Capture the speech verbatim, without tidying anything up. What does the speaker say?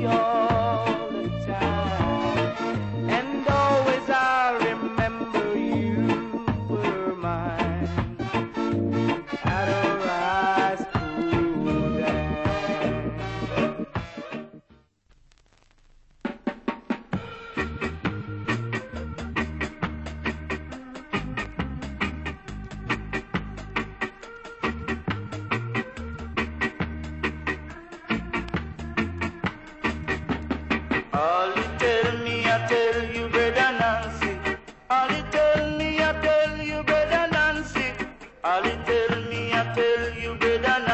me all the time. And always I remember you were mine. At a rice pool dance. All you tell me, I tell you, brother Nancy. All you tell me, I tell you, brother Nancy. All you tell me, I tell you, brother Nancy.